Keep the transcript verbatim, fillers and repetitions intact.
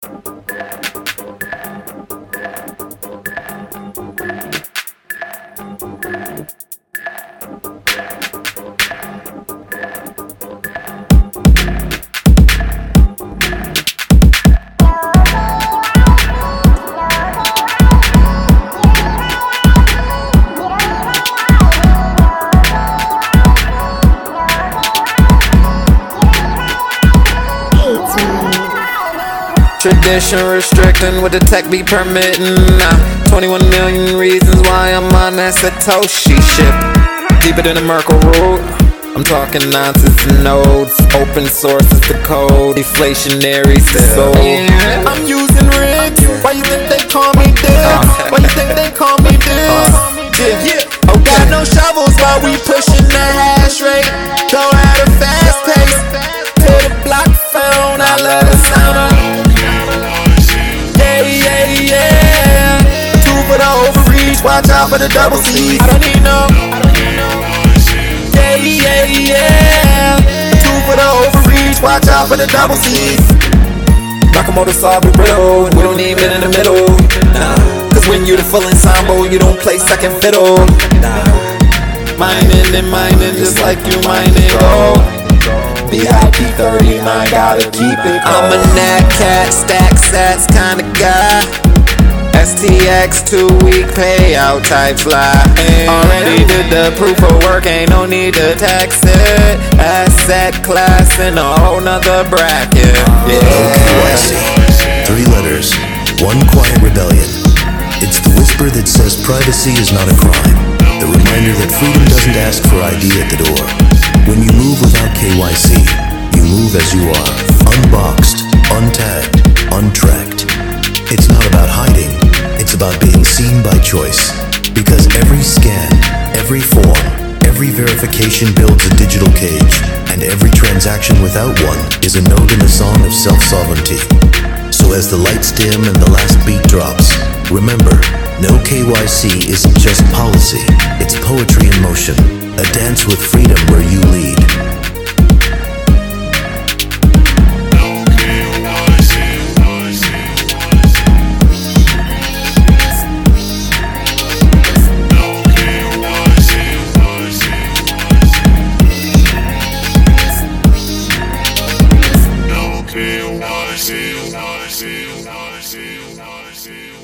Tradition restricting what the tech be permitting. Nah, twenty-one million reasons why I'm on that Satoshi ship. Deeper than the Merkle root. I'm talking nonsense nodes. Open source is the code. Deflationary so yeah. I'm using rigs. Why you think they call me this? Why you think they call me this? Yeah. Oh, got no shovels while we pushing the hash rate. Go at a fast pace. To the block phone, I love the sound of. Watch out for the double C's. I don't need no. Yeah, yeah, yeah. Two for the overreach. Watch out for the double C's. Nakamoto solve the riddle. We don't need men in the middle. Nah. Cause when you the full ensemble, you don't play second fiddle. Nah. Mining and mining just like you mining gold. B I P thirty-nine, gotta keep it cold. I'm a nat cat, stack sats kinda guy. S T X two week payout type fly. Already did the proof of work, ain't no need to tax it. Asset class in a whole nother bracket. Yeah. K Y C. Three letters, one quiet rebellion. It's the whisper that says privacy is not a crime. The reminder that freedom doesn't ask for I D at the door. When you move without K Y C, you move as you are. Unboxed, untagged, untracked. It's not about hiding. It's about being seen by choice. Because every scan, every form, every verification builds a digital cage, and every transaction without one is a note in the song of self-sovereignty. So as the lights dim and the last beat drops, remember, no K Y C isn't just policy, it's poetry in motion, a dance with freedom where you lead. K Y C, K Y C, K Y C, K Y C.